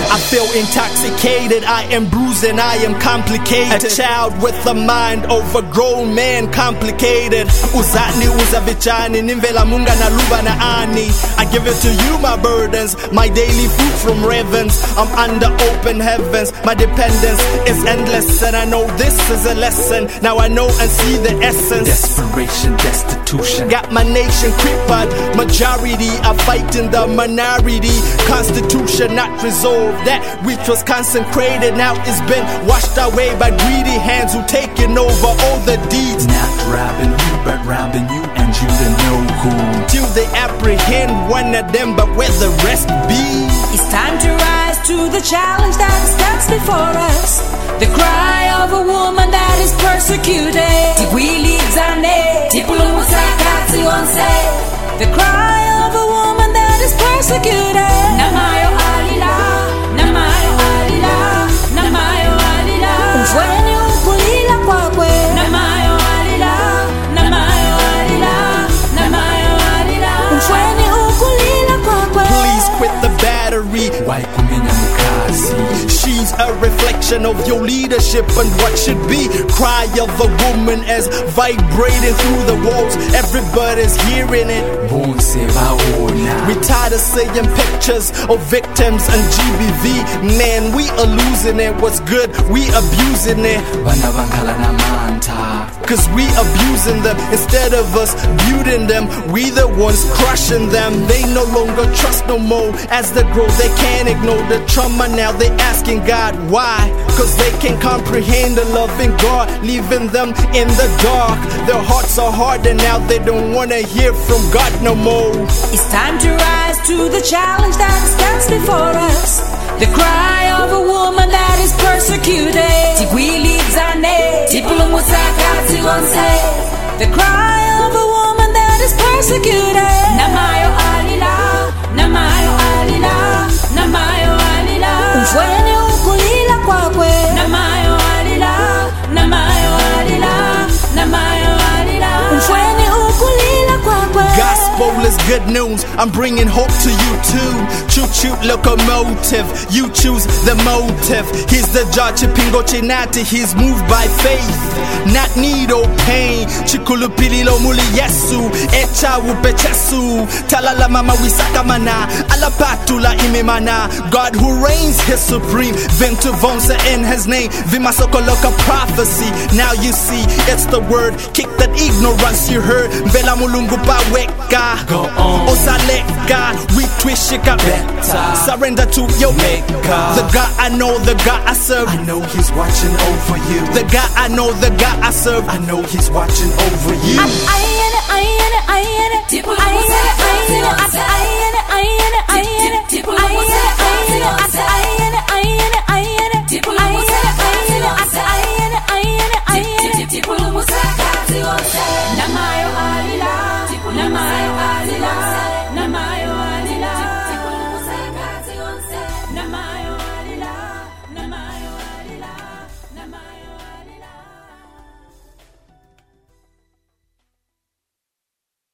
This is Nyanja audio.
I feel intoxicated, I am bruised and I am complicated. A child with a mind of a grown man, complicated. Uzani uzabichani, nimvela munga na luba na ani. I give it to you, my burdens, my daily food from ravens. I'm under open heavens, my dependence is endless. And I know this is a lesson, now I know and see the essence. Desperation, destitution, got my nation crippled. Majority are fighting the minority. Constitution not resolved, that which was consecrated now is been washed away by greedy hands who taking over all the deeds. Not robbing you, but robbing you and you to know who. Till they apprehend one of them, but where the rest be? It's time to rise to the challenge that stands before us. The cry of a woman that is persecuted. The cry of a woman that is persecuted. Namayo alila, namayo alila, namayo alila. Umfweni ukulila kwakwe. Namayo alila, namayo alila, namayo alila. Umfweni ukulila kwakwe. Please quit the battery. Why kumenya mukasi? She's a reflection of your leadership and what should be. Cry of a woman as vibrating through the walls. Everybody's hearing it. We tired of seeing pictures of victims and GBV. Man, we are losing it. What's good, we abusing it. Cause we abusing them instead of us beautying them. We the ones crushing them. They no longer trust no more. As they grow, they can't ignore the trauma. Now they asking God why. Cause they can't comprehend the loving God, leaving them in the dark. Their hearts are hard and now they don't wanna hear from God no more. It's time to rise to the challenge that stands before us. The cry of a woman that is persecuted. The cry of a woman that is persecuted. Namayo alila, namayo alila, namayo alila. Umfweni ukulila kwakwe. Namayo alila, namayo alila, namayo alila. Umfweni ukulila kwakwe. Gospel is good news, I'm bringing hope to you too. Choo-choo locomotive, you choose the motive. He's the judge, Pingo Chinati, he's moved by faith, not need or pain. Chikulupililo muli yesu, echa upechesu. Talala mama wisaka mana, alapatula imemana. God who reigns, his supreme. Vintu vonsa in his name, vimasokoloka prophecy. Now you see, it's the word, kick that ignorance you heard. Vela mulungu pa weka, go on, osaleka, we twist shika better. Surrender to your maker. The God I know, the God I serve, I know he's watching over you. The God I know, the God I serve, I know he's watching over you. I